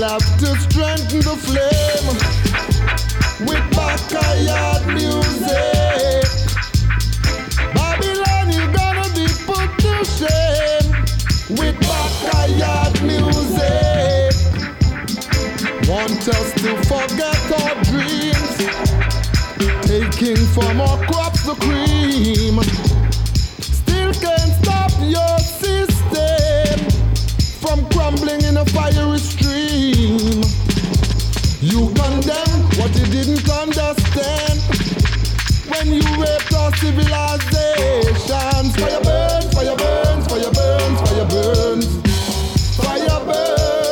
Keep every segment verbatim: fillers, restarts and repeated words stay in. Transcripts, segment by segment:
have to strengthen the flame with backyard music. Babylon, you're gonna be put to shame with backyard music. Want us to forget our dreams, taking from our crops the cream. Still can't stop your system from crumbling in a fiery stream. You condemn what you didn't understand when you raped our civilizations. Fire burns, fire burns, fire burns, fire burns, fire burns.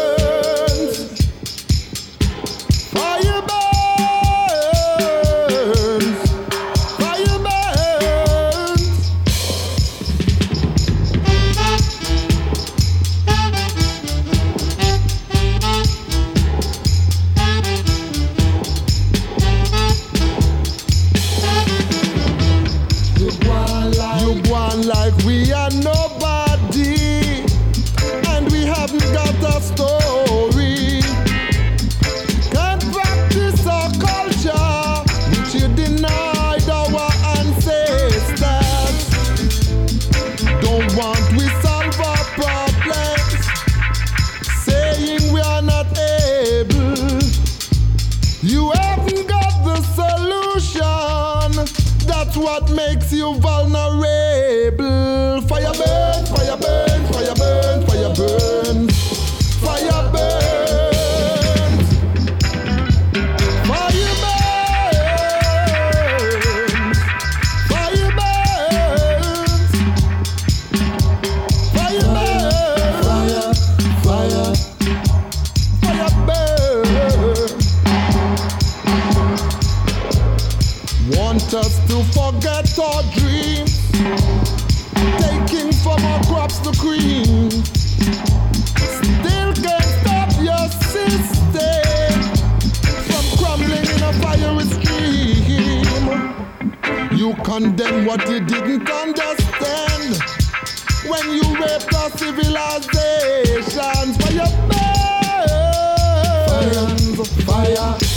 Like we are nobody, and we haven't got a story. Can't practice our culture, which you denied our ancestors. Don't want we solve our problems, saying we are not able. You haven't got the solution. That's what makes you vulnerable. Fire burns, fire burns, fire burns, fire burns, fire burns, fire burns, fire burns, fire burns, fire, fire, fire burns. Want us to forget our dreams, taking from our crops the cream. Still can't stop your system from crumbling in a fiery stream. You condemn what you didn't understand when you raped our civilizations. Fire burns, fire, fire.